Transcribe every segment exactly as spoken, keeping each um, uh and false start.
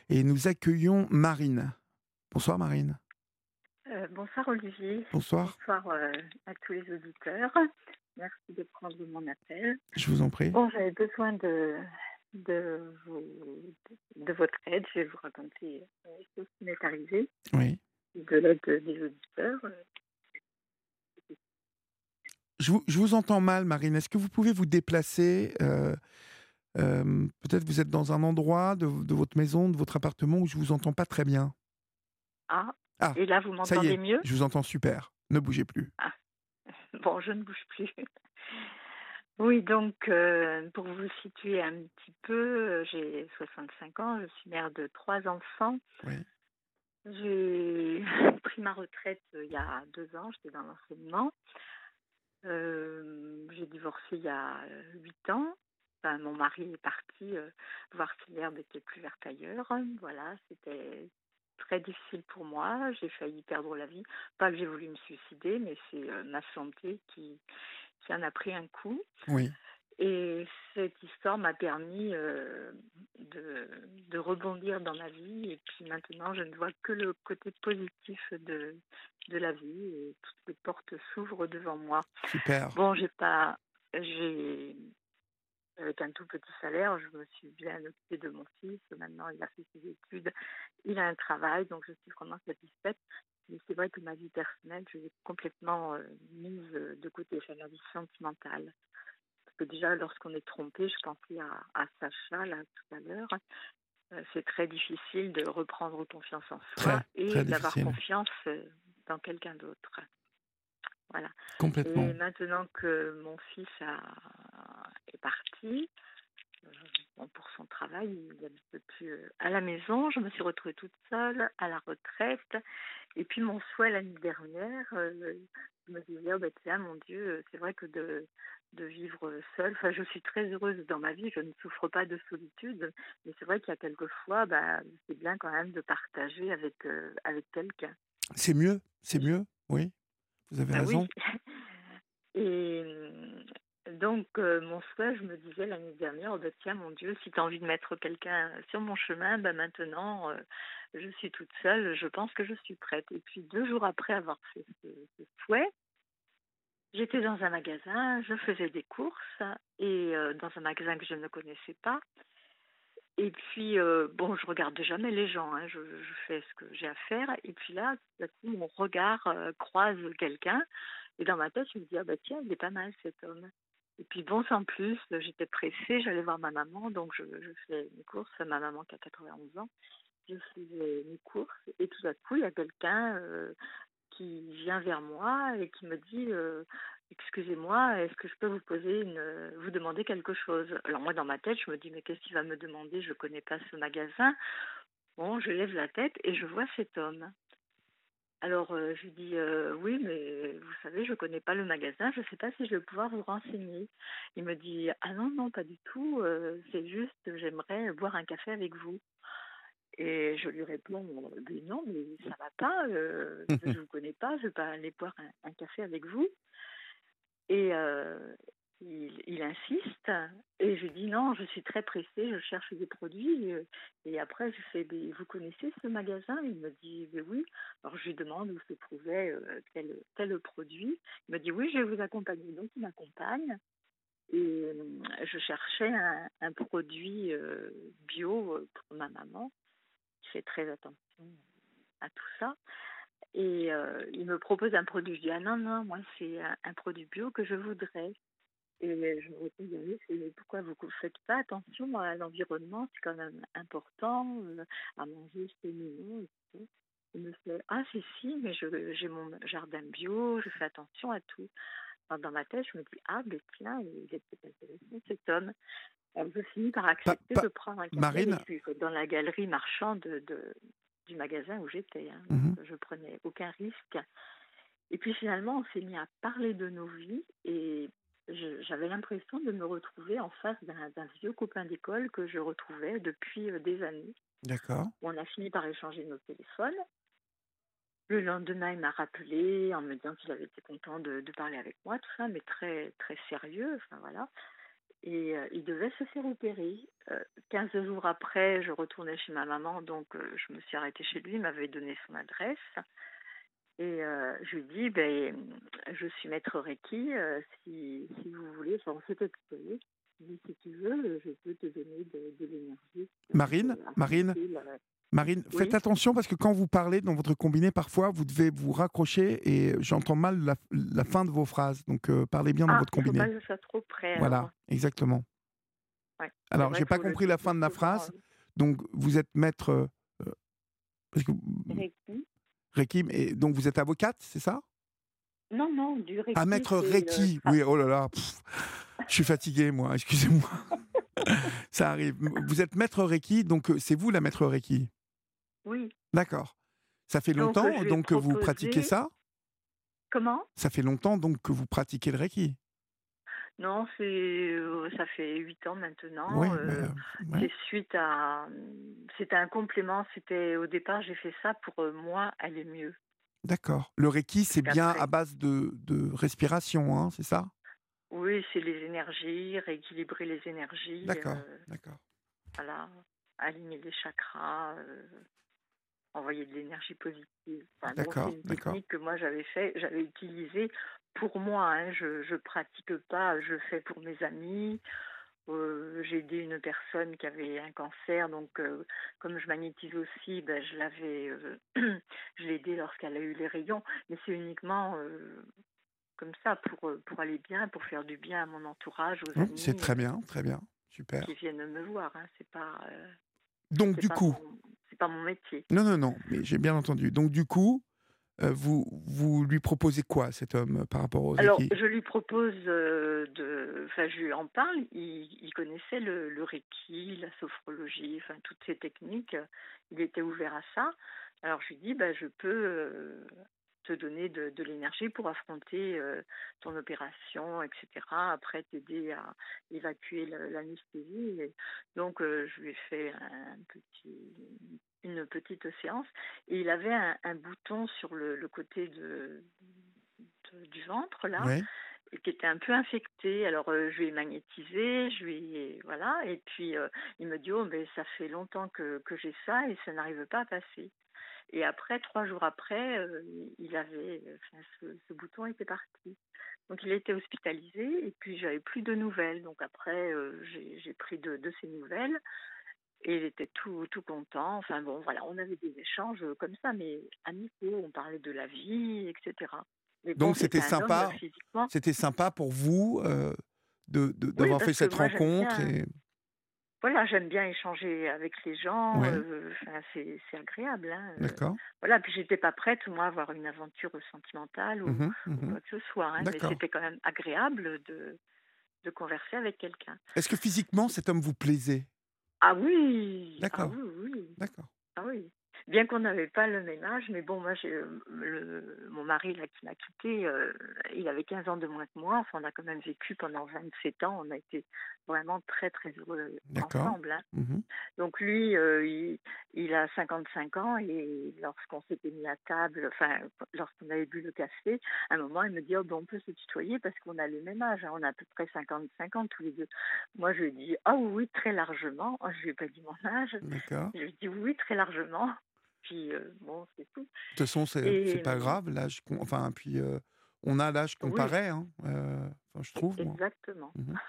et nous accueillons Marine. Bonsoir Marine. Euh, bonsoir Olivier, Bonsoir, bonsoir euh, à tous les auditeurs. Merci de prendre mon appel. je vous en prie. Bon, j'avais besoin de, de, vous, de votre aide. Je vais vous raconter euh, ce qui m'est arrivé, Oui. de l'aide des auditeurs. Je vous, je vous entends mal Marine. Est-ce que vous pouvez vous déplacer euh, euh, Peut-être vous êtes dans un endroit de, de votre maison, de votre appartement où je vous entends pas très bien. Ah, Ah, et là vous ça y m'entendez est, mieux? je vous entends super. Ne bougez plus. Ah, bon, je ne bouge plus. Oui, donc euh, pour vous situer un petit peu, euh, j'ai soixante-cinq ans, je suis mère de trois enfants. Oui. J'ai pris ma retraite euh, il y a deux ans, j'étais dans l'enseignement. Euh, j'ai divorcé il y a euh, huit ans. Enfin, mon mari est parti euh, voir si l'herbe était plus verte ailleurs. Voilà, c'était très difficile pour moi. J'ai failli perdre la vie. Pas que j'ai voulu me suicider, mais c'est euh, ma santé qui, qui en a pris un coup. Oui. Et cette histoire m'a permis euh, de, de rebondir dans ma vie. Et puis maintenant, je ne vois que le côté positif de, de la vie. Et toutes les portes s'ouvrent devant moi. Super. Bon, j'ai pas, j'ai, avec un tout petit salaire, je me suis bien occupée de mon fils. Maintenant, il a fait ses études, il a un travail, donc je suis vraiment satisfaite. Mais c'est vrai que ma vie personnelle, je l'ai complètement euh, mise de côté, enfin, ma vie sentimentale. Parce que déjà, lorsqu'on est trompé, je pensais à, à Sacha, là, tout à l'heure, euh, c'est très difficile de reprendre confiance en soi Très, et très d'avoir difficile. confiance euh, dans quelqu'un d'autre. Voilà. Et Complètement. maintenant que mon fils a, est parti, euh, bon, pour son travail, il n'habite plus euh, à la maison. Je me suis retrouvée toute seule à la retraite. Et puis mon souhait l'année dernière, euh, je me disais, oh, ben, tiens, mon Dieu, c'est vrai que de, de vivre seule, enfin, je suis très heureuse dans ma vie, je ne souffre pas de solitude, mais c'est vrai qu'il y a quelquefois, bah, c'est bien quand même de partager avec, euh, avec quelqu'un. C'est mieux, c'est mieux. Oui, vous avez Ah oui. raison. Et donc, euh, mon souhait, je me disais l'année dernière, oh, ben, tiens, mon Dieu, si tu as envie de mettre quelqu'un sur mon chemin, ben, maintenant, euh, je suis toute seule, je pense que je suis prête. Et puis, deux jours après avoir fait ce, ce souhait, j'étais dans un magasin, je faisais des courses, et euh, dans un magasin que je ne connaissais pas. Et puis, euh, bon, je regarde jamais les gens, hein, je, je fais ce que j'ai à faire. Et puis là, tout à coup, mon regard euh, croise quelqu'un. Et dans ma tête, je me dis, ah bah tiens, il est pas mal cet homme. Et puis bon, sans plus, j'étais pressée, j'allais voir ma maman, donc je, je fais mes courses, ma maman qui a quatre-vingt-onze ans, je faisais mes courses, et tout à coup, il y a quelqu'un euh, qui vient vers moi et qui me dit euh, excusez-moi, est-ce que je peux vous poser une, vous demander quelque chose? Alors moi, dans ma tête, je me dis mais qu'est-ce qu'il va me demander? Je connais pas ce magasin. Bon, je lève la tête et je vois cet homme. Alors, euh, je lui dis euh, oui, mais vous savez, je ne connais pas le magasin, je ne sais pas si je vais pouvoir vous renseigner. Il me dit ah non, non, pas du tout, euh, c'est juste, j'aimerais boire un café avec vous. Et je lui réponds mais non, mais ça va pas, euh, je ne vous connais pas, je ne vais pas aller boire un, un café avec vous. Et euh, il, il insiste, et je dis non, je suis très pressée, je cherche des produits. Et, et après, je fais, mais vous connaissez ce magasin? Il me dit, mais oui. Alors je lui demande où se trouvait euh, tel, tel produit. Il me dit, oui, je vais vous accompagner. Donc il m'accompagne. Et euh, je cherchais un, un produit euh, bio euh, pour ma maman, qui fait très attention à tout ça. Et euh, il me propose un produit. Je dis, ah non, non, moi, c'est un, un produit bio que je voudrais. Et je me retrouve à dire, c'est pourquoi vous ne faites pas attention à l'environnement, c'est quand même important, euh, à manger, c'est mignon. Et tout. Il me fait, ah si, si, mais je, j'ai mon jardin bio, je fais attention à tout. Alors, dans ma tête, je me dis, ah, mais tiens, il est peut-être intéressant cet homme. Alors, je finis par Pas, accepter pas... de prendre un café Marine. avec lui, quoi, dans la galerie marchande de, de- du magasin où j'étais. Hein. Donc, Mhm. je prenais aucun risque. Et puis finalement, on s'est mis à parler de nos vies et je- j'avais l'impression de me retrouver en face d'un, d'un vieux copain d'école que je retrouvais depuis euh, des années. D'accord. On a fini par échanger nos téléphones. Le lendemain, il m'a rappelé en me disant qu'il avait été content de, de parler avec moi, tout ça, mais très très sérieux. Enfin voilà. et euh, il devait se faire opérer. Euh, quinze jours après, je retournais chez ma maman, donc euh, je me suis arrêtée chez lui, il m'avait donné son adresse. Et euh, je lui dis, ben, je suis maître Reiki, euh, si, si vous voulez, enfin, on s'était tutoyé. Je lui dis, si tu veux, je peux te donner de, de l'énergie pour Marine, euh, Marine, affronter la- Marine, faites Oui, attention parce que quand vous parlez dans votre combiné, parfois vous devez vous raccrocher et j'entends mal la, la fin de vos phrases. Donc euh, parlez bien dans ah, votre il ne faut pas combiné. que je sois trop près Voilà, alors. exactement. Ouais, c'est Alors, vrai j'ai qu'il pas faut le compris dire la plus fin de la souvent. phrase. Donc, vous êtes maître euh, parce que, Reiki. Reiki, et donc vous êtes avocate, c'est ça? Non, non, du Ah, Reiki, maître c'est le... Reiki. Oui, oh là là, pff, je suis fatigué, moi, excusez-moi. Ça arrive. Vous êtes maître Reiki, donc euh, c'est vous la maître Reiki. Oui, D'accord. Ça fait donc euh, longtemps je lui ai donc que vous pratiquez proposé... ça? Comment? Ça fait longtemps donc que vous pratiquez le Reiki? Non, c'est, euh, ça fait huit ans maintenant. Oui, mais, euh, euh, ouais, c'est suite à... C'était un complément. C'était au départ, j'ai fait ça pour euh, moi aller mieux. d'accord. Le Reiki, Parce c'est bien à qu'après, base de, de respiration, hein, c'est ça? oui, c'est les énergies, rééquilibrer les énergies, D'accord, euh, d'accord, voilà, aligner les chakras, euh, envoyer de l'énergie positive. Enfin, bon, c'est d'accord, une d'accord. technique que moi j'avais fait, j'avais utilisée pour moi. Hein, je je pratique pas, je fais pour mes amis. Euh, j'ai aidé une personne qui avait un cancer, donc euh, comme je magnétise aussi, ben, je l'avais, euh, je l'ai aidée lorsqu'elle a eu les rayons. Mais c'est uniquement euh, comme ça pour euh, pour aller bien, pour faire du bien à mon entourage, aux Oui, c'est amis très euh, bien, très bien, qui super. viennent me voir. Hein, c'est pas euh, Donc c'est du pas coup, mon c'est pas mon métier. non, non, non, mais j'ai bien entendu. Donc du coup, euh, vous, vous lui proposez quoi, cet homme, euh, par rapport au Alors, Reiki? je lui propose euh, de... Enfin, je lui en parle. Il, il connaissait le, le Reiki, la sophrologie, enfin, toutes ces techniques. Il était ouvert à ça. Alors, je lui dis, bah, je peux euh, te donner de, de l'énergie pour affronter euh, ton opération, et cetera. Après, t'aider à évacuer la- l'anesthésie. Et donc, euh, je lui ai fait un petit, une petite séance. Et il avait un, un bouton sur le, le côté de de- du ventre là Oui. et qui était un peu infecté. Alors euh, je lui ai magnétisé, je lui ai- voilà, et puis euh, il me dit oh mais ça fait longtemps que, que j'ai ça et ça n'arrive pas à passer. Et après trois jours après, euh, il avait, enfin, ce, ce bouton était parti. Donc il a été hospitalisé et puis j'avais plus de nouvelles. Donc après euh, j'ai j'ai pris de, de ses nouvelles et il était tout tout content. Enfin bon voilà, on avait des échanges comme ça, mais amicaux, on parlait de la vie, et cetera. Mais bon, Donc c'était c'était un homme sympa, physiquement. c'était sympa pour vous euh, de, de- Oui, d'avoir fait parce que cette moi j'aime rencontre bien, et voilà, j'aime bien échanger avec les gens. ouais, euh, Enfin, c'est c'est agréable, hein, euh. d'accord. Voilà, puis j'étais pas prête moi à avoir une aventure sentimentale ou, Mhm, ou mhm, quoi que ce soit, hein, mais d'accord. c'était quand même agréable de de converser avec quelqu'un. Est-ce que physiquement cet homme vous plaisait? Ah oui, ah D'accord, oui, oui. d'accord. Ah oui. Bien qu'on n'avait pas le même âge, mais bon, moi, j'ai, euh, le, mon mari, là, qui m'a quitté, euh, il avait quinze ans de moins que moi. Enfin, on a quand même vécu pendant vingt-sept ans. On a été vraiment très, très heureux D'accord. ensemble. Hein. Mhm. Donc, lui, euh, il, il a cinquante-cinq ans et lorsqu'on s'était mis à table, enfin, lorsqu'on avait bu le café, à un moment, il me dit, oh, ben, on peut se tutoyer parce qu'on a le même âge. Hein. On a à peu près cinquante-cinq ans tous les deux. Moi, je lui ai dit, ah oui, oui, très largement. Je lui ai pas dit mon âge. D'accord. Je lui ai dit oui, très largement. Puis euh, bon, c'est tout. De toute façon, c'est c'est Et pas euh, grave, l'âge. qu'on- Enfin, puis euh, on a l'âge oui, comparé, hein, euh, enfin, je e- trouve, moi. exactement. Mhm.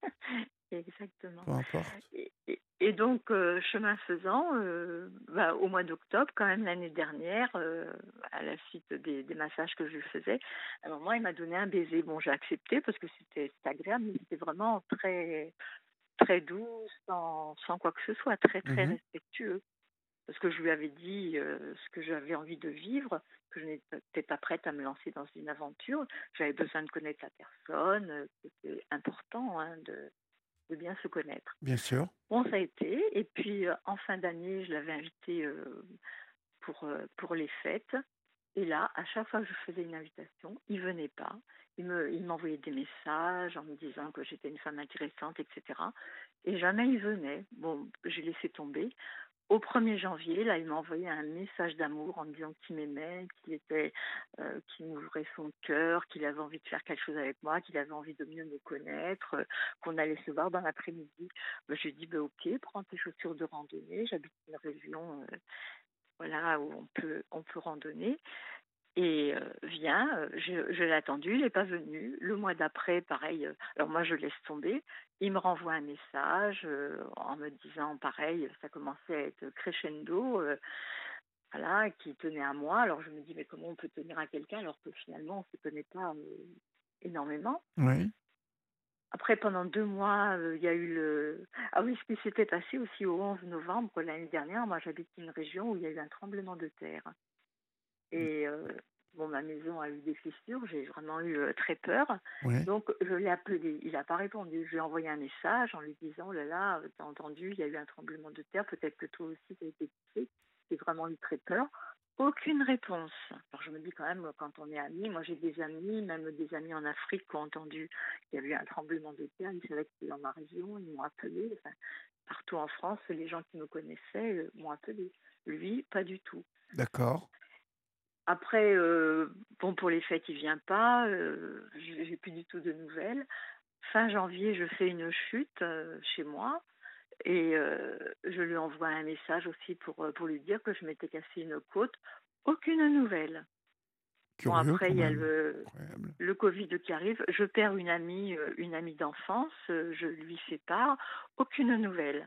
Exactement. Peu importe. Et, et- et donc, euh, chemin faisant, euh, bah, au mois d'octobre, quand même l'année dernière, euh, à la suite des, des massages que je lui faisais, à un moment, il m'a donné un baiser. Bon, j'ai accepté parce que c'était c'était agréable, mais c'était vraiment très, très doux, sans, sans quoi que ce soit, très, très Mhm. respectueux. Parce que je lui avais dit euh, ce que j'avais envie de vivre, que je n'étais pas prête à me lancer dans une aventure. J'avais besoin de connaître la personne, euh, c'était important hein, de, de bien se connaître. Bien sûr. Bon, ça a été. Et puis, euh, en fin d'année, je l'avais invité euh, pour, euh, pour les fêtes. Et là, à chaque fois que je faisais une invitation, il venait pas. Il me, il m'envoyait des messages en me disant que j'étais une femme intéressante, et cetera. Et jamais il venait. Bon, j'ai laissé tomber. au premier janvier, là, il m'a envoyé un message d'amour en me disant qu'il m'aimait, qu'il était, euh, qu'il m'ouvrait son cœur, qu'il avait envie de faire quelque chose avec moi, qu'il avait envie de mieux me connaître, euh, qu'on allait se voir dans l'après-midi. Ben, je lui ai dit, ben, ok, prends tes chaussures de randonnée. J'habite une région, euh, voilà, où on peut, on peut randonner. Et euh, viens, euh, je, je l'ai attendu, il n'est pas venu. Le mois d'après, pareil, euh, alors moi je laisse tomber. Il me renvoie un message euh, en me disant, pareil, ça commençait à être crescendo, euh, voilà, qui tenait à moi. Alors je me dis, mais comment on peut tenir à quelqu'un alors que finalement on ne se connaît pas euh, énormément. Oui. Après, pendant deux mois, euh, il y a eu le... Ah oui, ce qui s'était passé aussi au onze novembre l'année dernière, moi j'habite une région où il y a eu un tremblement de terre. Et euh, bon, ma maison a eu des fissures, j'ai vraiment eu euh, très peur. Oui. Donc, je l'ai appelé. Il n'a pas répondu. Je lui ai envoyé un message en lui disant, oh là là, euh, t'as entendu, il y a eu un tremblement de terre, peut-être que toi aussi, tu as été touché. J'ai vraiment eu très peur. Aucune réponse. Alors, je me dis quand même, quand on est amis, moi j'ai des amis, même des amis en Afrique qui ont entendu qu'il y a eu un tremblement de terre. Ils savaient que c'était dans ma région, ils m'ont appelé. Enfin, partout en France, les gens qui me connaissaient euh, m'ont appelé. Lui, pas du tout. D'accord. Après, euh, bon, pour les fêtes, il vient pas. Euh, j'ai j'ai plus du tout de nouvelles. Fin janvier, je fais une chute euh, chez moi et euh, je lui envoie un message aussi pour, euh, pour lui dire que je m'étais cassé une côte. Aucune nouvelle. Bon, Curieux après, quand il y a même. le, Incroyable. le Covid qui arrive. Je perds une amie, euh, une amie d'enfance. euh, Je lui fais part. Aucune nouvelle.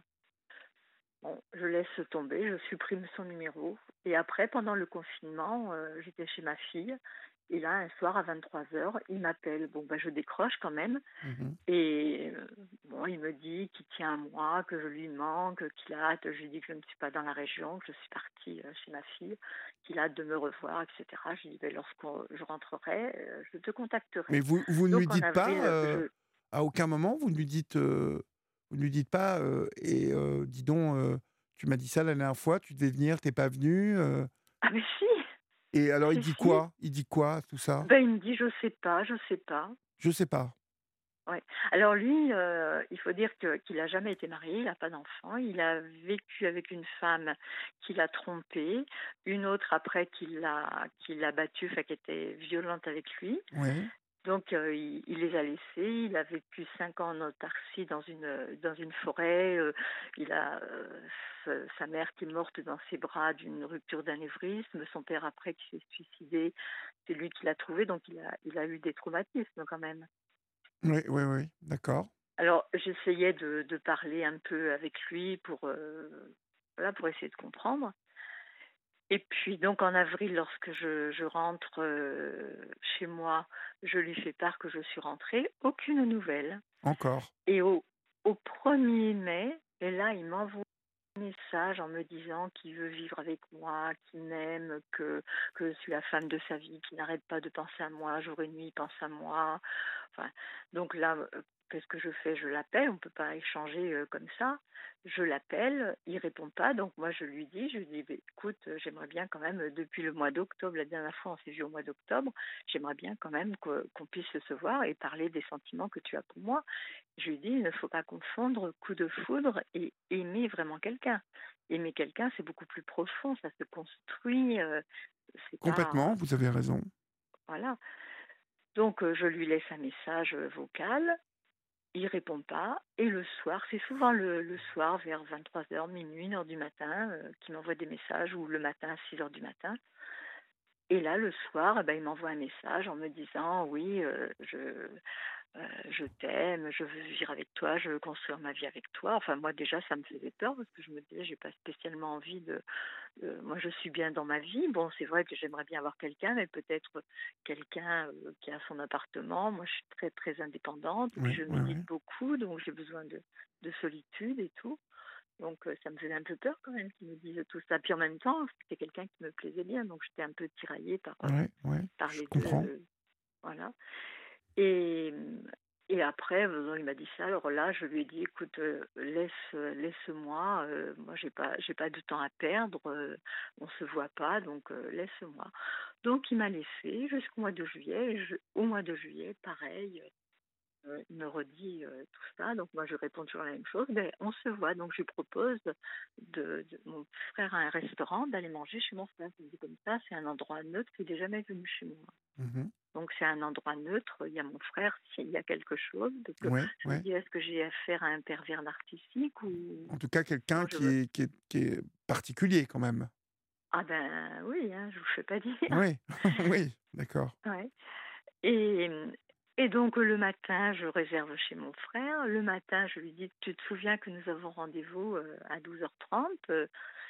Bon, je laisse tomber, je supprime son numéro. Et après, pendant le confinement, euh, j'étais chez ma fille. Et là, un soir à vingt-trois heures, il m'appelle. Bon, ben, je décroche quand même. Mhm. Et euh, bon, il me dit qu'il tient à moi, que je lui manque, qu'il a hâte. Je lui dis que je ne suis pas dans la région, que je suis partie euh, chez ma fille, qu'il a hâte de me revoir, et cetera. Je lui dis, ben, lorsque je rentrerai, euh, je te Mais contacterai. vous, vous ne lui Donc en dites pas, avril, euh, je... à aucun moment, vous ne lui dites, euh, vous ne lui dites pas, euh, et euh, dis donc, euh, tu m'as dit ça la dernière fois, tu devais venir, t'es pas venu. euh, Ah mais si, et alors il si, dit si. quoi? Il dit quoi, tout ça? Ben, il me dit, je sais pas, je sais pas. Je sais pas. Ouais. Alors lui, euh, il faut dire que, qu'il n'a jamais été marié, il n'a pas d'enfant. Il a vécu avec une femme qui l'a trompé, une autre après qui l'a, qui l'a battu, enfin qui était violente avec lui. Oui. Donc euh, il, il les a laissés. Il a vécu cinq ans en autarcie dans une dans une forêt. Euh, il a euh, sa, sa mère qui est morte dans ses bras d'une rupture d'anévrisme. Son père après qui s'est suicidé, c'est lui qui l'a trouvé. Donc il a il a eu des traumatismes quand même. Oui, oui, oui. D'accord. Alors, j'essayais de, de parler un peu avec lui pour, euh, voilà, pour essayer de comprendre. Et puis, donc, en avril, lorsque je, je rentre euh, chez moi, je lui fais part que je suis rentrée. Aucune nouvelle. Encore. Et au, au premier mai, et là, il m'envoie un message en me disant qu'il veut vivre avec moi, qu'il m'aime, que, que je suis la femme de sa vie, qu'il n'arrête pas de penser à moi, jour et nuit, il pense à moi. Enfin, donc là, euh, qu'est-ce que je fais? Je l'appelle, on ne peut pas échanger euh, comme ça. Je l'appelle, il répond pas, donc moi je lui dis, je lui dis, bah, écoute, euh, j'aimerais bien quand même, euh, depuis le mois d'octobre, la dernière fois on s'est vu au mois d'octobre, j'aimerais bien quand même que- qu'on puisse se voir et parler des sentiments que tu as pour moi. Je lui dis, il ne faut pas confondre coup de foudre et aimer vraiment quelqu'un. Aimer quelqu'un, c'est beaucoup plus profond, ça se construit, euh, c'est Complètement, pas... vous avez raison. Voilà. Donc euh, je lui laisse un message euh, vocal, il répond pas, et le soir, c'est souvent le, le soir vers vingt-trois heures, minuit, une heure du matin, euh, qu'il m'envoie des messages, ou le matin à six heures du matin. Et là, le soir, eh ben, il m'envoie un message en me disant, oui, euh, je, euh, je t'aime, je veux vivre avec toi, je veux construire ma vie avec toi. Enfin, moi, déjà, ça me faisait peur parce que je me disais, j'ai pas spécialement envie de... euh, moi, je suis bien dans ma vie. Bon, c'est vrai que j'aimerais bien avoir quelqu'un, mais peut-être quelqu'un euh, qui a son appartement. Moi, je suis très, très indépendante. Et puis, Oui, je oui, oui. médite beaucoup, donc j'ai besoin de, de solitude et tout. Donc, euh, ça me faisait un peu peur quand même qu'ils me disent tout ça. Puis en même temps, c'était quelqu'un qui me plaisait bien, donc j'étais un peu tiraillée par, euh, Oui, oui. par Je les deux. comprends. euh, voilà. Et, et après, euh, il m'a dit ça. Alors là, je lui ai dit, écoute, euh, laisse, euh, laisse-moi. euh, moi, j'ai pas, j'ai pas de temps à perdre. euh, on se voit pas, donc euh, laisse-moi. Donc, il m'a laissé jusqu'au mois de juillet. Et je- au mois de juillet, pareil. euh, il me redit euh, tout ça. Donc moi, je réponds toujours la même chose. Ben, on se voit. Donc je lui propose de, de- mon frère a un restaurant, d'aller manger chez mon frère. Je me dis comme ça, c'est un endroit neutre. Il n'est jamais venu chez moi. Mhm. Donc c'est un endroit neutre. Il y a mon frère s'il y a quelque chose. Parce que Ouais, je me ouais. dis, est-ce que j'ai affaire à un pervers narcissique ou En tout cas, quelqu'un non, je qui veux. est, qui est, qui est particulier quand même. Ah ben oui, hein, je vous fais pas dire. Oui, oui, d'accord. Ouais. Et, et donc le matin, je réserve chez mon frère. Le matin, je lui dis, tu te souviens que nous avons rendez-vous euh, à douze heures trente. euh,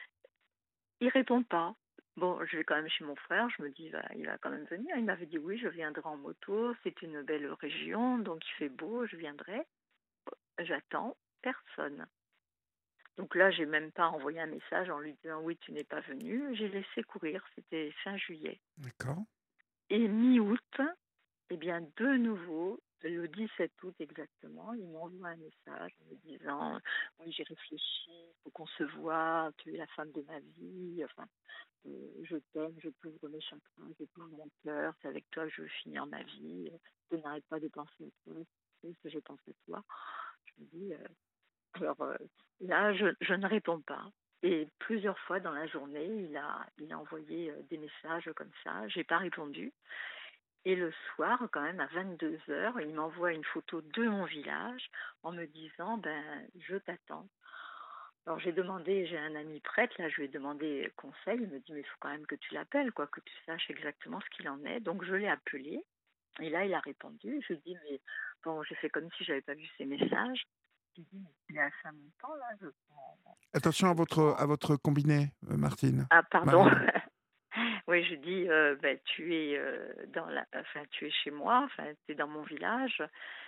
Il répond pas. Bon, je vais quand même chez mon frère, je me dis, bah, il va quand même venir. Il m'avait dit, oui, je viendrai en moto, c'est une belle région, donc il fait beau, je viendrai. J'attends, personne. Donc là, j'ai même pas envoyé un message en lui disant, oui, tu n'es pas venu. J'ai laissé courir, c'était fin juillet. D'accord. Et mi-août, eh bien, de nouveau, le dix-sept août exactement, il m'envoie un message en me disant, oui, j'ai réfléchi, il faut qu'on se voit, tu es la femme de ma vie, enfin, euh, je t'aime, je t'ouvre mes chakras, je t'ouvre mon cœur, c'est avec toi que je veux finir ma vie, je n'arrête pas de penser à toi, tu sais ce que je pense à toi. Je me dis, euh, alors euh, là, je, je ne réponds pas. Et plusieurs fois dans la journée, il a, il a envoyé euh, des messages comme ça, j'ai pas répondu. Et le soir, quand même, à vingt-deux heures, il m'envoie une photo de mon village en me disant, ben, je t'attends. Alors j'ai demandé, j'ai un ami prêtre, là, je lui ai demandé conseil. Il me dit, mais il faut quand même que tu l'appelles, quoi, que tu saches exactement ce qu'il en est. Donc je l'ai appelé. Et là, il a répondu. Je lui ai dit, mais bon, j'ai fait comme si je n'avais pas vu ses messages. J'ai dit, mais il est à cinq montants, là, je prends. Attention à Je votre, à prends. votre combiné, euh, Martine. Ah, pardon. Marine. Oui, je dis, euh, ben, tu es euh, dans la, enfin, tu es chez moi, enfin, tu es dans mon village.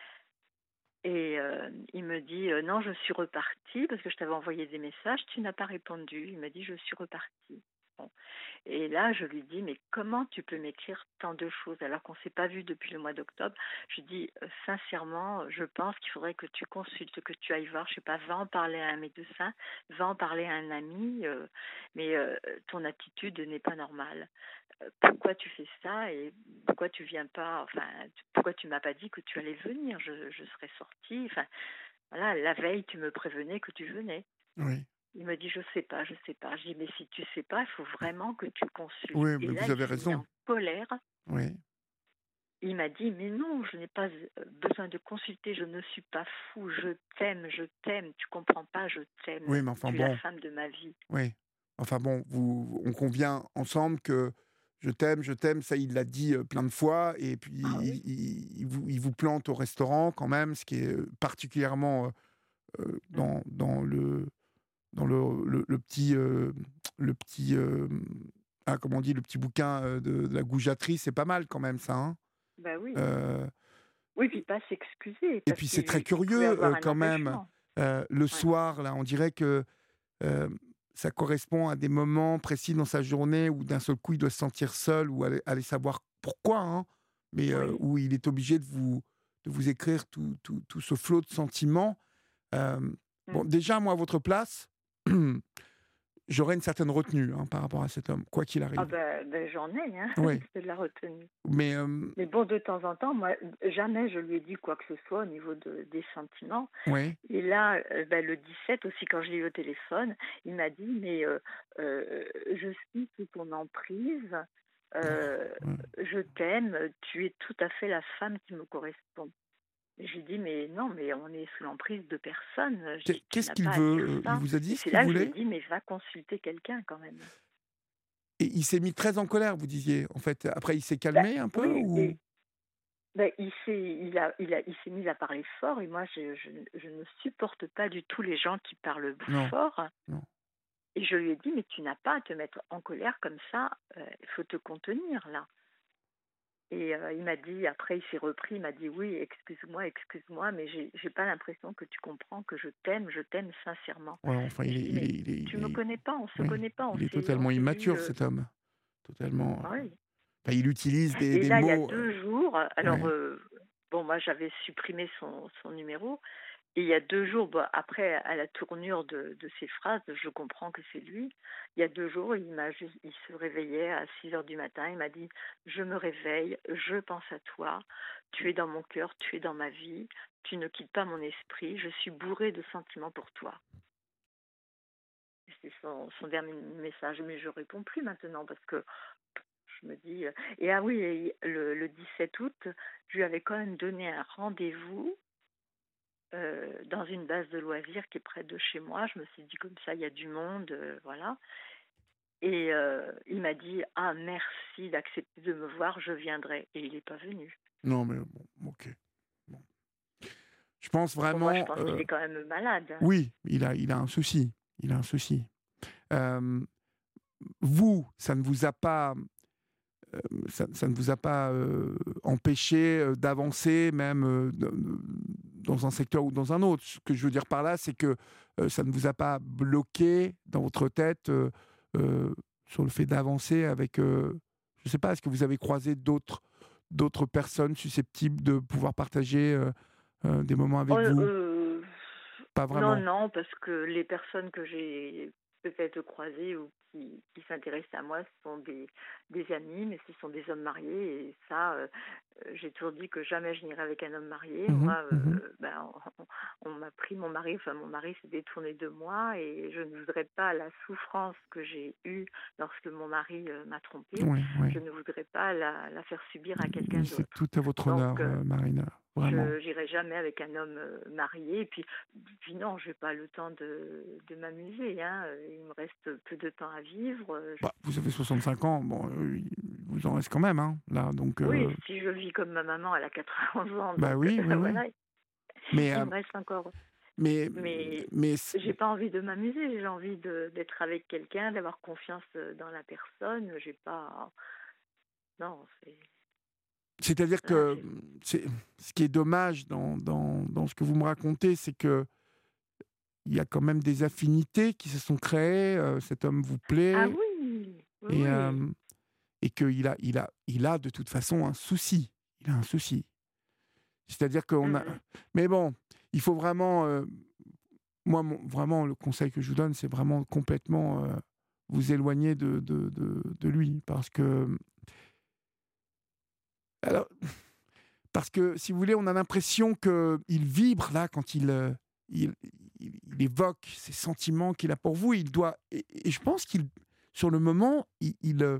Et euh, il me dit, euh, non, je suis repartie parce que je t'avais envoyé des messages, tu n'as pas répondu. Il m'a dit, je suis repartie. Bon. Et là, je lui dis, mais comment tu peux m'écrire tant de choses alors qu'on ne s'est pas vu depuis le mois d'octobre? Je dis, euh, sincèrement, je pense qu'il faudrait que tu consultes, que tu ailles voir, je sais pas, va en parler à un médecin, va en parler à un ami, euh, mais euh, ton attitude n'est pas normale. Euh, pourquoi tu fais ça et pourquoi tu viens pas, enfin, tu- pourquoi tu m'as pas dit que tu allais venir? Je, je serais sortie, enfin, voilà, la veille, tu me prévenais que tu venais. Oui. Il me dit, je sais pas, je sais pas. Je dis, mais si tu sais pas, il faut vraiment que tu consultes. Oui, Et mais là, vous il avez s'est mis raison. en colère. Oui. Il m'a dit, mais non, je n'ai pas euh, besoin de consulter, je ne suis pas fou, je t'aime, je t'aime, tu comprends pas, je t'aime, Oui, mais enfin tu es la bon. femme de ma vie. Oui. Enfin bon, vous, on convient ensemble que je t'aime, je t'aime, ça il l'a dit euh, plein de fois, et puis Ah oui. il, il- il vous, il vous plante au restaurant quand même, ce qui est euh, particulièrement euh, euh, Mm. dans, dans le dans le, le, le petit euh, le petit euh, ah, comment on dit, le petit bouquin euh, de, de la goujaterie, c'est pas mal quand même ça. Hein. Ben oui. Euh, Oui, puis pas s'excuser, et parce puis c'est très qu'il il pouvait curieux avoir euh, un quand même. empêchement. Euh, le Ouais. soir là, on dirait que euh, ça correspond à des moments précis dans sa journée où d'un seul coup il doit se sentir seul ou aller, aller savoir pourquoi, hein, mais euh, Oui. où il est obligé de vous, de vous écrire tout, tout, tout ce flot de sentiments. Euh, bon, Mm. déjà, moi, à votre place, j'aurais une certaine retenue hein, par rapport à cet homme, quoi qu'il Ah arrive. ben, ben j'en ai, hein, Oui, c'est de la retenue. mais euh, Mais bon, de temps en temps, moi, jamais je lui ai dit quoi que ce soit au niveau de, des sentiments. oui, Et là, euh, ben, le dix-sept aussi, quand je l'ai eu au téléphone, il m'a dit, mais euh, euh, je suis sous ton emprise, euh, ouais. je t'aime, tu es tout à fait la femme qui me correspond. Et j'ai dit, mais non, mais on est sous l'emprise de personne. Je Qu'est- dis, tu Qu'est-ce n'as qu'il pas à dire veut? Euh, Il ça. vous a Et dit ce c'est qu'il là que je lui ai voulait? dit, mais va consulter quelqu'un quand même. Et il s'est mis très en colère, vous disiez. En fait, après, il s'est Ben, calmé un peu oui, ou? et ben, il s'est il a, il a, il s'est mis à parler fort et moi, je, je, je ne supporte pas du tout les gens qui parlent Non, fort. non. Et je lui ai dit, mais tu n'as pas à te mettre en colère comme ça, euh, il faut te contenir là. Et euh, il m'a dit, après il s'est repris, il m'a dit, oui, excuse-moi, excuse-moi, mais j'ai, j'ai pas l'impression que tu comprends que je t'aime, je t'aime sincèrement. Ouais, enfin, Et il je est, dis, il mais est, il est, tu il me est- connais pas, on se oui, connaît pas, on il est s'est, on totalement s'est vu. immature, Euh, cet homme. Totalement. ah euh, oui. enfin, il utilise des, Et des là, il y a mots. euh, deux jours, alors, ouais. euh, bon, moi j'avais supprimé son, son numéro, Et il y a deux jours, bah, après, à la tournure de, de ces phrases, je comprends que c'est lui. Il y a deux jours, il m'a juste, il se réveillait à six heures du matin. Il m'a dit, je me réveille, je pense à toi. Tu es dans mon cœur, tu es dans ma vie. Tu ne quittes pas mon esprit. Je suis bourré de sentiments pour toi. C'est son, son dernier message. Mais je réponds plus maintenant parce que je me dis... euh, Et ah oui, et le, le dix-sept août, je lui avais quand même donné un rendez-vous euh, dans une base de loisirs qui est près de chez moi. Je me suis dit comme ça, il y a du monde, euh, voilà. Et euh, il m'a dit, ah merci d'accepter de me voir, je viendrai. Et il n'est pas venu. Non, mais bon, ok. Bon. Je pense Pour moi, je vraiment... pense qu'il euh, est quand même malade. oui, il a, il a un souci. Il a un souci. Euh, vous, ça ne vous a pas... euh, ça, ça ne vous a pas euh, empêché euh, d'avancer, même euh, de- de- dans un secteur ou dans un autre. Ce que je veux dire par là, c'est que euh, ça ne vous a pas bloqué dans votre tête euh, euh, sur le fait d'avancer avec... euh, je ne sais pas, est-ce que vous avez croisé d'autres d'autres personnes susceptibles de pouvoir partager euh, euh, des moments Oh, avec vous? euh, Pas non, vraiment. non, parce que les personnes que j'ai peut-être croisées ou qui, qui s'intéressent à moi, ce sont des, des amis, mais ce sont des hommes mariés. Et ça, euh, euh, j'ai toujours dit que jamais je n'irai avec un homme marié. Mhm, Moi, mhm. euh, ben, on, on m'a pris mon mari, enfin mon mari s'est détourné de moi et je ne voudrais pas la souffrance que j'ai eue lorsque mon mari euh, m'a trompée. Oui, oui. Je ne voudrais pas la, la faire subir à quelqu'un Oui, c'est d'autre. tout à votre Donc, honneur, euh, euh, Marina. Vraiment. je n'irai jamais avec un homme euh, marié. Et puis, puis non, je n'ai pas le temps de, de m'amuser. Hein. Il me reste peu de temps à vivre. Euh, Bah, vous avez soixante-cinq ans, bon, euh, il vous en reste quand même, hein, là, donc... Oui, euh, si je vis comme ma maman, elle a quatre-vingts ans, bah donc oui, oui, euh, oui. voilà, Mais, il euh, me reste encore. mais, Mais mais, c- j'ai pas envie de m'amuser, j'ai envie de, d'être avec quelqu'un, d'avoir confiance euh, dans la personne. J'ai pas. Non, c'est. c'est-à-dire Là, que j'ai. c'est, ce qui est dommage dans, dans, dans ce que vous me racontez, c'est que il y a quand même des affinités qui se sont créées, euh, cet homme vous Ah plaît, oui, oui, et, oui. euh, et qu'il a, il a, il a de toute façon un souci. Il a un souci. C'est-à-dire qu'on a... Mhm. Mais bon, il faut vraiment... euh, moi, mon- vraiment, le conseil que je vous donne, c'est vraiment complètement euh, vous éloigner de, de, de, de lui. Parce que, alors, parce que, si vous voulez, on a l'impression qu'il vibre là quand il, euh, il, il, il évoque ces sentiments qu'il a pour vous. Il doit, et, et je pense qu'il, sur le moment, il, il, euh,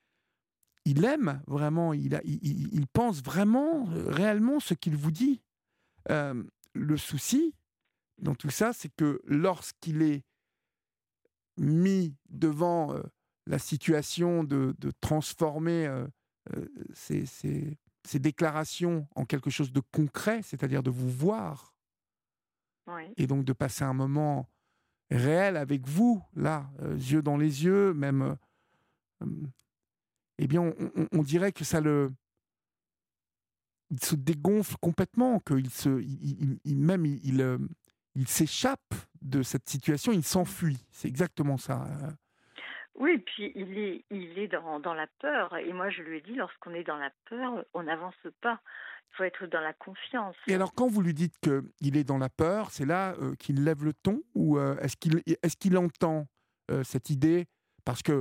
il aime vraiment, il, a, il, il- il pense vraiment, euh, réellement ce qu'il vous dit. Euh, le souci dans tout ça, c'est que lorsqu'il est mis devant euh, la situation de, de transformer euh, euh, ces, ces- ces déclarations en quelque chose de concret, c'est-à-dire de vous voir, Oui. et donc de passer un moment réel avec vous, là, euh, yeux dans les yeux, même, euh, euh, eh bien, on, on- on dirait que ça le... Il se dégonfle complètement, qu'il se... Il, il- il- même, il, il, euh, il s'échappe de cette situation, il s'enfuit. C'est exactement ça. euh. Oui, puis il est, il est dans, dans la peur. Et moi, je lui ai dit, lorsqu'on est dans la peur, on n'avance pas. Il faut être dans la confiance. Et alors, quand vous lui dites qu'il est dans la peur, c'est là euh, qu'il lève le ton ou euh, est-ce qu'il est-ce qu'il entend euh, cette idée? Parce que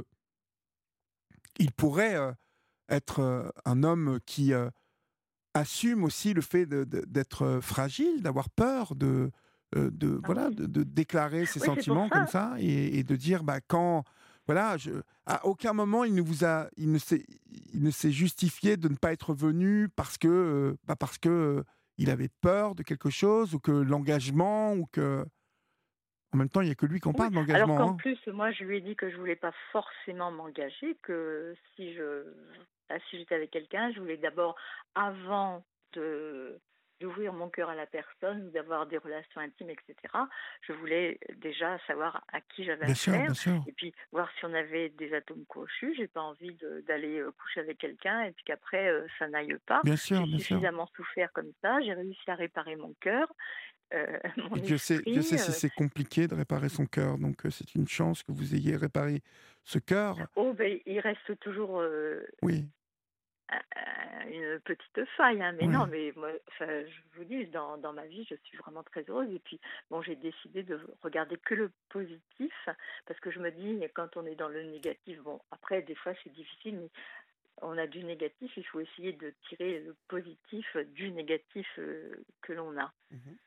il pourrait euh, être euh, un homme qui euh, assume aussi le fait de- de- d'être euh, fragile, d'avoir peur de, euh, de, Ah voilà, oui. de, de déclarer ses Oui, c'est pour sentiments comme ça. ça et, et de dire bah, quand... Voilà, je, à aucun moment il ne vous a, il ne s'est, il ne s'est justifié de ne pas être venu parce que, euh, bah parce que euh, il avait peur de quelque chose ou que l'engagement ou que, en même temps il y a que lui qui en Oui. parle Alors d'engagement. qu'en Hein. plus, moi, je lui ai dit que je voulais pas forcément m'engager, que si je, ah, si j'étais avec quelqu'un, je voulais d'abord, avant de d'ouvrir mon cœur à la personne, d'avoir des relations intimes, et cetera. Je voulais déjà savoir à qui j'avais Bien sûr, affaire bien sûr, et puis voir si on avait des atomes crochus. J'ai pas envie de- d'aller euh, coucher avec quelqu'un et puis qu'après euh, ça n'aille pas. bien J'ai sûr, bien sûr. suffisamment souffert comme ça. J'ai réussi à réparer mon cœur, euh, mon Et Dieu sait, Dieu esprit. sait si euh, c'est compliqué de réparer son cœur. Donc euh, c'est une chance que vous ayez réparé ce cœur. Oh, ben, il reste toujours euh, Oui, un- une petite faille, hein. Mais non, Ouais. mais moi, enfin, je vous dis, dans, dans ma vie, je suis vraiment très heureuse. Et puis, bon, j'ai décidé de regarder que le positif, parce que je me dis, quand on est dans le négatif, bon, après, des fois, c'est difficile, mais on a du négatif, il faut essayer de tirer le positif du négatif euh, que l'on a. Mhm.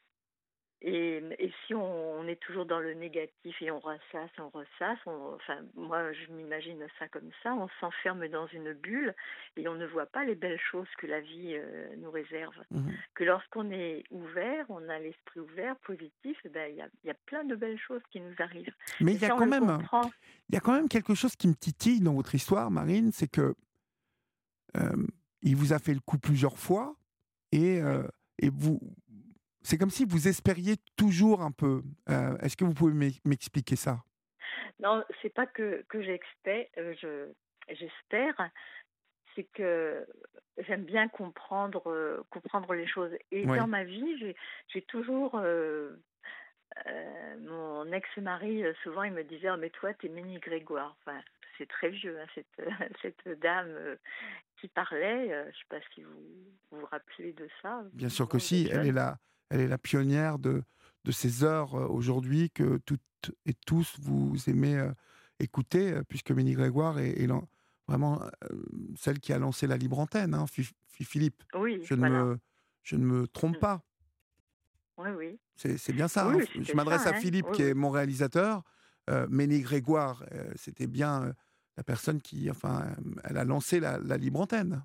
Et, et si on, on est toujours dans le négatif et on ressasse, on ressasse, on, enfin, moi je m'imagine ça comme ça, on s'enferme dans une bulle et on ne voit pas les belles choses que la vie euh, nous réserve. Mhm. Que lorsqu'on est ouvert, on a l'esprit ouvert, positif, eh ben, il y a, il y a plein de belles choses qui nous arrivent. Mais Et il y a ça, on quand le même, comprend. il y a quand même quelque chose qui me titille dans votre histoire, Marine, c'est que euh, il vous a fait le coup plusieurs fois et, Oui. euh, et vous, c'est comme si vous espériez toujours un peu. Euh, est-ce que vous pouvez m'e- m'expliquer ça? Non, c'est pas que, que j'espère, euh, je, j'espère, c'est que j'aime bien comprendre, euh, comprendre les choses. Et dans Oui. ma vie, j'ai, j'ai toujours... euh, euh, mon ex-mari, euh, souvent, il me disait, oh, mais toi, t'es Ménie Grégoire. Enfin, c'est très vieux, hein, cette, cette dame euh, qui parlait. Euh, je ne sais pas si vous vous vous rappelez de ça. Bien sûr que Bon, vous si, êtes elle est jeune. la, elle est la pionnière de, de ces heures euh, aujourd'hui que toutes et tous vous aimez euh, écouter, euh, puisque Ménie Grégoire est, est lan- vraiment euh, celle qui a lancé la libre antenne, hein, Fi- Fi- Philippe. Oui, Je ne voilà. me, je ne me trompe Mm. pas. Oui, oui. C'est c'est bien ça, Oui, hein. oui, Je c'était ça, m'adresse à hein. Philippe, Oui, qui est oui. mon réalisateur. Euh, Ménie Grégoire, euh, c'était bien euh, la personne qui, enfin, euh, elle a lancé la, la libre antenne.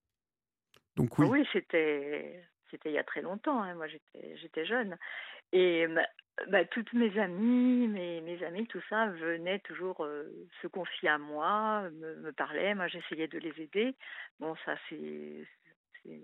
Donc Ah oui. oui, c'était c'était il y a très longtemps, hein. Moi, j'étais j'étais jeune. Et bah, bah, toutes mes amies, mes, mes amis, tout ça, venaient toujours euh, se confier à moi, me, me parlaient. Moi, j'essayais de les aider. Bon, ça, c'est... c'est-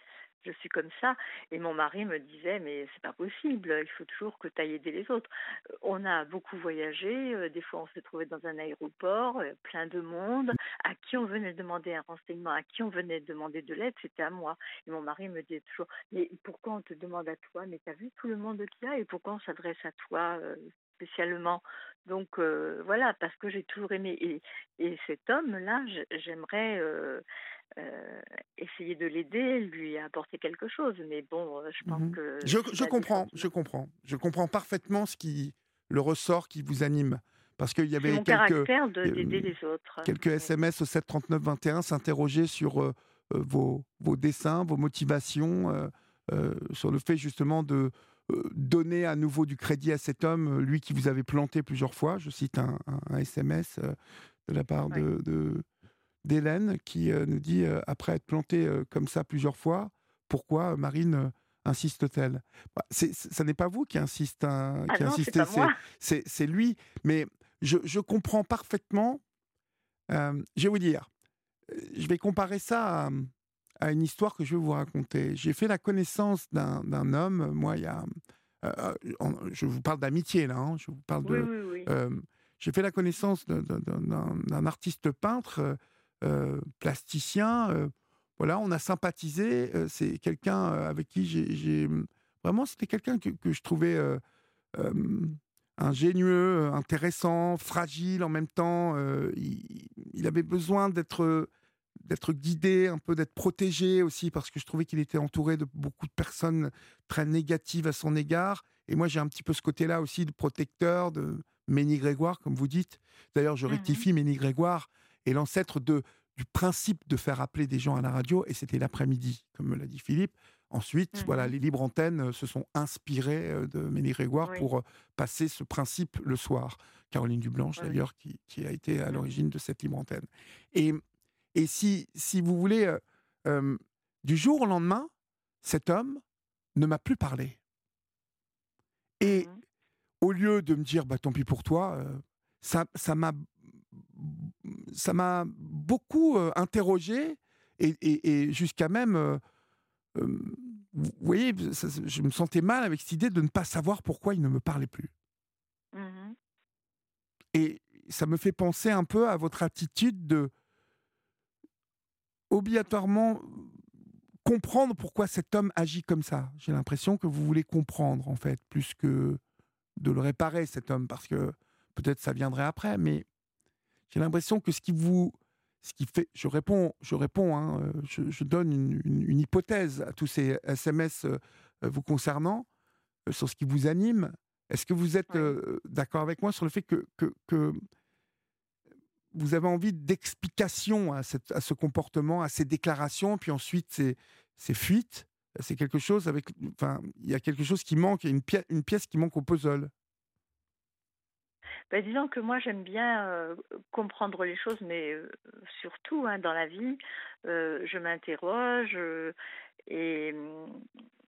Je suis comme ça. Et mon mari me disait, mais c'est pas possible, il faut toujours que tu ailles aider les autres. Euh, On a beaucoup voyagé, euh, des fois on se trouvait dans un aéroport, euh, plein de monde, à qui on venait demander un renseignement, à qui on venait demander de l'aide, c'était à moi. Et mon mari me disait toujours, mais pourquoi on te demande à toi? Mais tu as vu tout le monde qu'il y a et pourquoi on s'adresse à toi euh, spécialement? Donc euh, voilà, parce que j'ai toujours aimé. Et, et cet homme-là, je- j'aimerais... euh, euh, essayer de l'aider, lui apporter quelque chose. Mais bon, euh, je pense Mhm. que Je, s'il je a des comprends, je sentiments, comprends. Je comprends parfaitement ce qui, le ressort qui vous anime. Parce qu'il y c'est avait mon quelques, caractère de euh, d'aider les autres. quelques Oui. S M S au sept trente-neuf vingt et un s'interroger sur euh, euh, vos, vos dessins, vos motivations, euh, euh, sur le fait justement de euh, donner à nouveau du crédit à cet homme, euh, lui qui vous avait planté plusieurs fois. Je cite un, un- un S M S euh, de la part Oui. de, de- d'Hélène qui euh, nous dit, euh, après être plantée euh, comme ça plusieurs fois, pourquoi euh, Marine euh, insiste-t-elle? Bah, c'est, c'est- ça n'est pas vous qui, insiste, hein, Ah qui non, c'est insistez, pas c'est, moi. c'est, c'est lui. Mais je, je comprends parfaitement. Euh, je vais vous dire, euh, je vais comparer ça à, à une histoire que je vais vous raconter. J'ai fait la connaissance d'un, d'un homme, moi, il y a... euh, euh, en- je vous parle d'amitié, là. Hein, je vous parle Oui, de... oui, oui. euh, j'ai fait la connaissance de- de- de- d'un, d'un artiste peintre, euh, euh, plasticien. Euh, voilà, on a sympathisé. Euh, c'est quelqu'un euh, avec qui j'ai... j'ai- Vraiment, c'était quelqu'un que, que je trouvais... euh, euh, ingénieux, euh, intéressant, fragile en même temps. Euh, il, il avait besoin d'être d'être guidé, un peu d'être protégé aussi, parce que je trouvais qu'il était entouré de beaucoup de personnes très négatives à son égard. Et moi, j'ai un petit peu ce côté-là aussi de protecteur, de Ménie Grégoire, comme vous dites. D'ailleurs, je Mhm, rectifie, Ménie Grégoire est l'ancêtre de, du principe de faire appeler des gens à la radio, et c'était l'après-midi, comme me l'a dit Philippe. Ensuite, voilà, mhm. les libres antennes euh, se sont inspirées euh, de Ménie Grégoire Oui, pour euh, passer ce principe le soir. Caroline Dublanche, oui, oui. d'ailleurs, qui, qui a été à Mhm, l'origine de cette libre antenne. Et et si, si vous voulez, euh, euh, du jour au lendemain, cet homme ne m'a plus parlé. Et mhm. au lieu de me dire, bah, tant pis pour toi, euh, ça, ça m'a, ça m'a beaucoup euh, interrogé et, et- et jusqu'à même, euh, euh, vous voyez, ça- ça- je me sentais mal avec cette idée de ne pas savoir pourquoi il ne me parlait plus. Mhm. Et ça me fait penser un peu à votre attitude de obligatoirement comprendre pourquoi cet homme agit comme ça. J'ai l'impression que vous voulez comprendre, en fait, plus que de le réparer, cet homme, parce que peut-être ça viendrait après, mais j'ai l'impression que ce qui vous, ce qui fait, je réponds, je réponds, hein, euh, je, je donne une, une- une hypothèse à tous ces S M S euh, euh, vous concernant, euh, sur ce qui vous anime. Est-ce que vous êtes Oui. euh, d'accord avec moi sur le fait que, que, que vous avez envie d'explications à, cette- à ce comportement, à ces déclarations, puis ensuite ces, ces fuites? C'est quelque chose avec, enfin, il y a quelque chose qui manque, il y a une pièce, une pièce qui manque au puzzle. Bah, disons que moi j'aime bien euh, comprendre les choses, mais euh, surtout hein, dans la vie, euh, je m'interroge euh, et hum,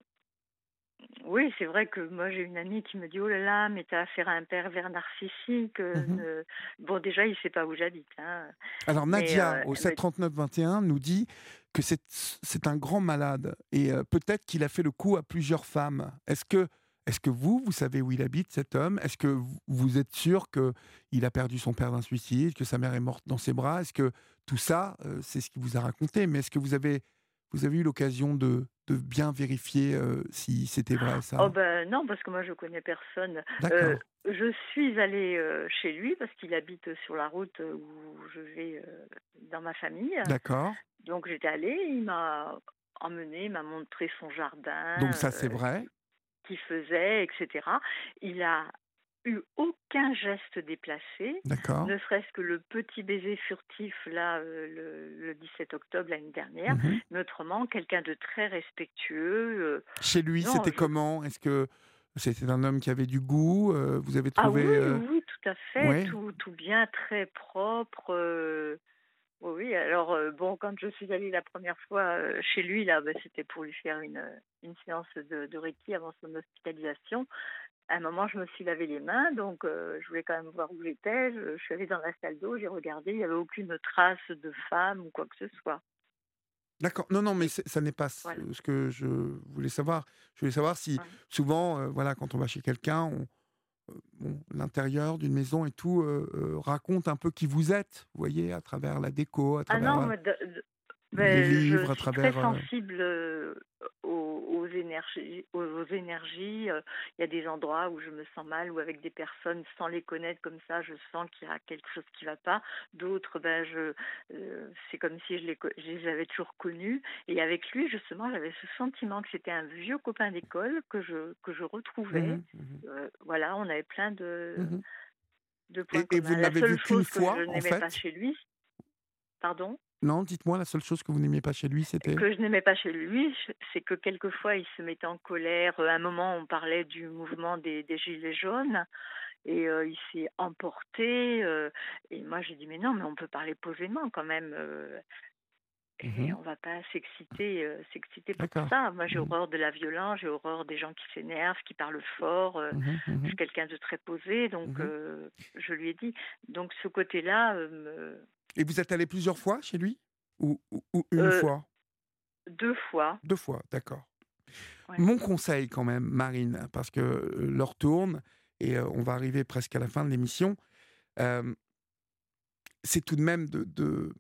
oui, c'est vrai que moi j'ai une amie qui me dit oh là là, mais t'as affaire à un pervers narcissique. euh, Mhm. ne- Bon, déjà il sait pas où j'habite, hein, Alors mais Nadia, euh, au elle me sept trente-neuf vingt et un, nous dit que c'est c'est un grand malade et euh, peut-être qu'il a fait le coup à plusieurs femmes. Est-ce que, est-ce que vous, vous savez où il habite, cet homme? Est-ce que vous vous êtes sûr qu'il a perdu son père d'un suicide, que sa mère est morte dans ses bras? Est-ce que tout ça, euh, c'est ce qu'il vous a raconté? Mais est-ce que vous avez, vous avez eu l'occasion de, de bien vérifier euh, si c'était vrai, Oh ça? ben non, parce que moi je connais personne. Euh, D'accord, je suis allée euh, chez lui parce qu'il habite sur la route euh, où je vais euh, dans ma famille. d'accord. Donc j'étais allée, il m'a emmenée, il m'a montré son jardin, Donc ça, c'est euh, ce vrai. qu'il qu'il faisait, et cetera. Il a eu aucun geste déplacé, D'accord. ne serait-ce que le petit baiser furtif là euh, le, le dix-sept octobre l'année dernière, Mhm. mais autrement quelqu'un de très respectueux. euh, Chez lui, non, c'était je, comment? Est-ce que c'était un homme qui avait du goût? euh, Vous avez Ah trouvé... oui, euh, oui, oui, tout à fait, Ouais, tout, tout bien, très propre. euh, Oui, oui. Alors euh, bon, quand je suis allée la première fois euh, chez lui, là, ben, c'était pour lui faire une, euh, une séance de, de Reiki avant son hospitalisation. À un moment, je me suis lavé les mains, donc euh, je voulais quand même voir où j'étais. Je, je suis allée dans la salle d'eau, j'ai regardé, il n'y avait aucune trace de femme ou quoi que ce soit. d'accord. Non, non, mais Et c'est- ça n'est pas ce voilà. ce que je voulais savoir. Je voulais savoir si, Ouais. souvent, euh, voilà, quand on va chez quelqu'un, on- euh, bon, l'intérieur d'une maison et tout euh, euh, raconte un peu qui vous êtes, vous voyez, à travers la déco, à Ah travers non, euh, mais de- de- les ben, je livres, à suis très travers... euh, sensible euh, aux, aux énergies. Aux, aux énergies. euh, Il y a des endroits où je me sens mal, ou avec des personnes sans les connaître comme ça, je sens qu'il y a quelque chose qui ne va pas. D'autres, ben, je, euh, c'est comme si je les, co- je les avais toujours connus. Et avec lui, justement, j'avais ce sentiment que c'était un vieux copain d'école que je, que je retrouvais. mhm, mhm, Euh, voilà, on avait plein de, mhm. de points Et, et vous communs. ne La l'avez seule vu qu'une chose que je fois, en n'aimais pas fait? chez lui, pardon? Non, dites-moi, la seule chose que vous n'aimiez pas chez lui, c'était... Que je n'aimais pas chez lui, c'est que quelquefois il se mettait en colère. À un moment, on parlait du mouvement des, des Gilets jaunes et euh, il s'est emporté. euh, et moi, j'ai dit, mais non, mais on peut parler posément quand même. euh, et Mhm. on va pas s'exciter, euh, s'exciter pour D'accord. ça. Moi, j'ai Mhm, horreur de la violence, j'ai horreur des gens qui s'énervent, qui parlent fort. euh, mhm, je suis mhm, quelqu'un de très posé, donc mhm. euh, je lui ai dit. Donc ce côté-là, euh, me- Et vous êtes allé plusieurs fois chez lui? Ou, ou- ou une euh, fois? deux fois. Deux fois, d'accord. Ouais. Mon conseil quand même, Marine, parce que euh, l'heure tourne et euh, on va arriver presque à la fin de l'émission, euh, c'est tout de même de, de-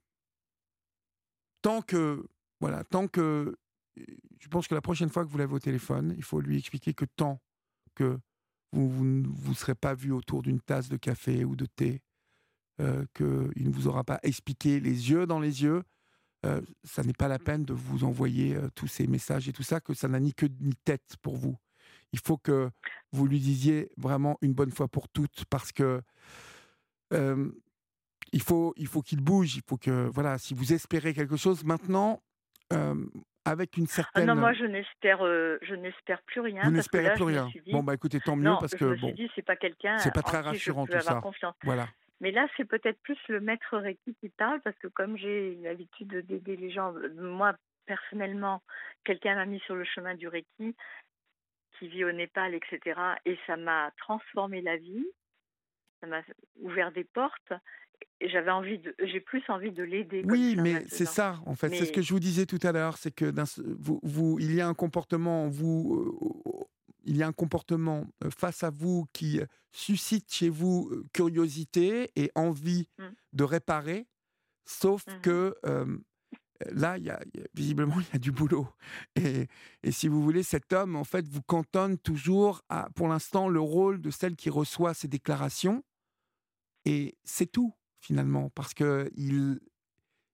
tant que voilà, tant que je pense que la prochaine fois que vous l'avez au téléphone, il faut lui expliquer que tant que vous vous ne vous serez pas vu autour d'une tasse de café ou de thé, euh, qu'il ne vous aura pas expliqué les yeux dans les yeux, euh, ça n'est pas la peine de vous envoyer euh, tous ces messages et tout ça, que ça n'a ni queue ni tête pour vous. Il faut que vous lui disiez vraiment une bonne fois pour toutes, parce que euh, il faut, il faut qu'il bouge. Il faut que, voilà, si vous espérez quelque chose maintenant, euh, avec une Ah non, certaine, moi je n'espère, euh, je n'espère plus vous rien parce que n'espérez là plus je me rien. suis Bon dit, bah écoutez, tant mieux, non, parce je que me suis bon, dit c'est pas c'est quelqu'un pas en très qui je rassurant peux tout avoir ça. confiance. Voilà. Mais là c'est peut-être plus le maître Reiki qui parle parce que comme j'ai l'habitude d'aider les gens, euh, moi personnellement, quelqu'un m'a mis sur le chemin du Reiki qui vit au Népal, et cetera. Et ça m'a transformé la vie, ça m'a ouvert des portes et j'avais envie de, j'ai plus envie de l'aider comme Oui, ça mais c'est maintenant. ça, en fait. C'est ce que Mais je vous disais tout à l'heure, c'est que d'un se- vous, vous- il y a un comportement, vous, euh, il y a un comportement euh, face à vous qui euh, suscite chez vous euh, curiosité et envie mm, de réparer, sauf mhm. que euh, là, il y a, il y a- visiblement, il y a du boulot. Et, et si vous voulez, cet homme, en fait, vous cantonne toujours à, pour l'instant, le rôle de celle qui reçoit ces déclarations, et c'est tout, finalement, parce que il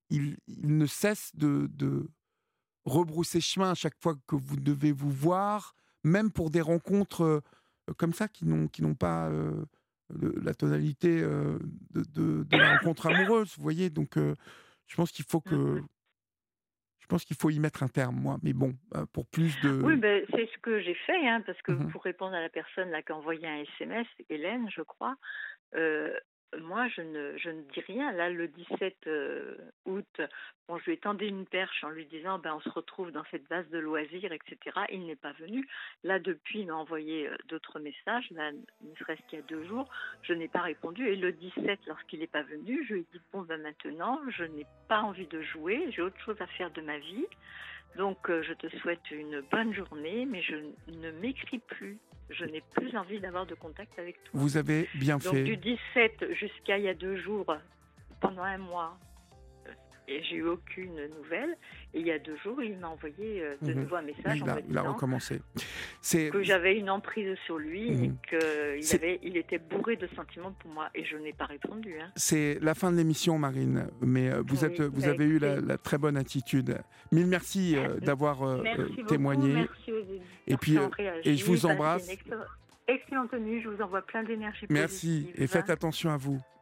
il, il ne cesse de, de rebrousser chemin à chaque fois que vous devez vous voir, même pour des rencontres euh, comme ça qui n'ont, qui n'ont pas euh, le- la tonalité euh, de, de, de la rencontre amoureuse, vous voyez. Donc, euh, je pense qu'il faut que, je pense qu'il faut y mettre un terme, moi. Mais bon, euh, pour plus Oui, de... ben, c'est ce que j'ai fait, hein, parce que Mhm. pour répondre à la personne là, qui a envoyé un S M S, Hélène, je crois, euh, moi, je ne, je ne dis rien. Là, le dix-sept euh, août, bon, je lui ai tendu une perche en lui disant, ben, on se retrouve dans cette base de loisirs, et cetera. Il n'est pas venu. Là, depuis, il m'a envoyé euh, d'autres messages, là, ne serait-ce qu'il y a deux jours. Je n'ai pas répondu. Et le dix-sept, lorsqu'il n'est pas venu, je lui ai dit, bon, ben, maintenant, je n'ai pas envie de jouer. J'ai autre chose à faire de ma vie. Donc, euh, je te souhaite une bonne journée, mais je ne m'écris plus. Je n'ai plus envie d'avoir de contact avec toi. Vous avez bien Donc, fait. du dix-sept jusqu'à il y a deux jours, pendant un mois, euh, et j'ai eu aucune nouvelle. Et il y a deux jours, il m'a envoyé euh, de Mhm. nouveau un message Oui, en il a, me il a disant recommencé. C'est, que j'avais une emprise sur lui Mhm. et qu'il C'est- avait, il était bourré de sentiments pour moi. Et je n'ai pas répondu. Hein. c'est la fin de l'émission, Marine, mais euh, vous, êtes, Oui, vous bah, avez eu la, écoutez, la très bonne attitude. Mille merci euh, d'avoir euh, euh, merci beaucoup, témoigné. merci aux éditeurs Et qui puis, ont euh, réagi. et je vous Passez embrasse. une excellente, excellente nuit, je vous envoie plein d'énergie Merci positive. et faites attention à vous.